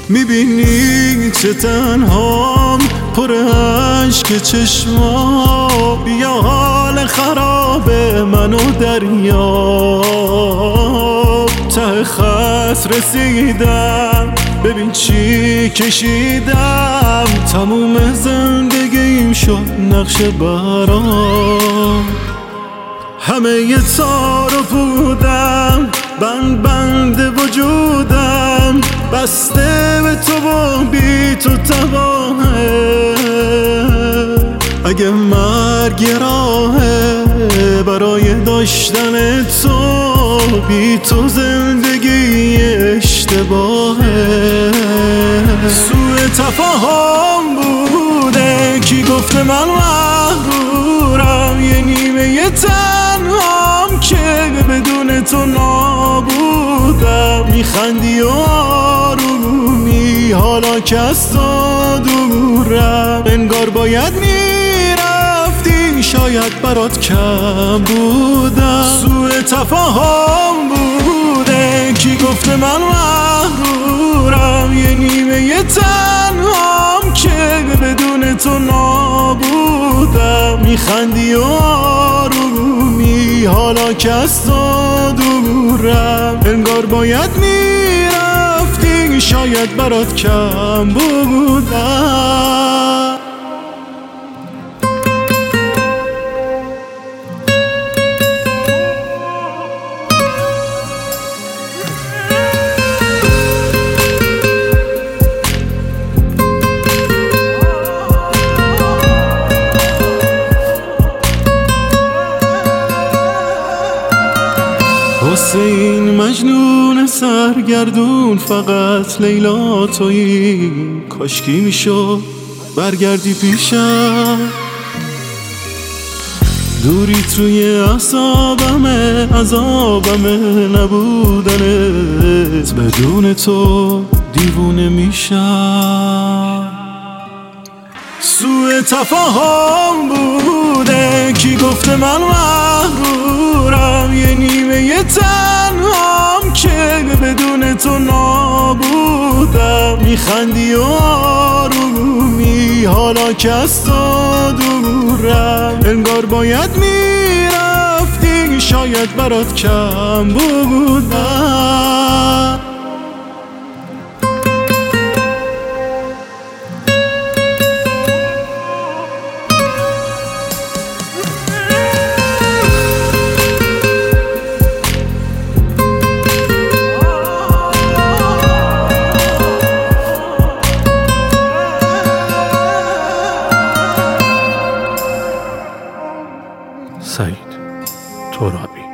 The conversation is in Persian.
میبینی چه تنهام پر عشق چشما، بیا حال خراب منو دریاب. ته خط رسیدم ببین چی کشیدم، تموم زندگیم شد نقش برام. همه ی تارو بودم بند وجودم، بسته به تو و بی تو تباهه. اگه مرگ یه راهه برای داشتن تو، بی تو زندگی اشتباهه. سوء تفاهم بوده کی گفته من مغرورم، یه نیمه یه تنهام که بدون تو نابودم. میخندی و آرومی حالا که از تو دورم، انگار باید میرفتی شاید برات کم بودم. سوء تفاهم بوده کی گفته من مغرورم، یه نیمه یه تنهام که بدون تو نابودم. میخندی و آرومی حالا که از تو دورم، انگار باید میرفتی شاید برات کم بودم. حسین مجنون سرگردون فقط لیلا تویی، کاشکی میشد برگردی پیشم. دوری توی اعصابمه عذابمه نبودنت، بدون تو دیوونه میشم. سوء تفاهم بوده کی گفته من مغرورم، یه نیمه یه تنهام که بدون تو نابودم. میخندی و آرومی حالا که از تو دورم، انگار باید میرفتی شاید برات کم بودم. سعید ترابی.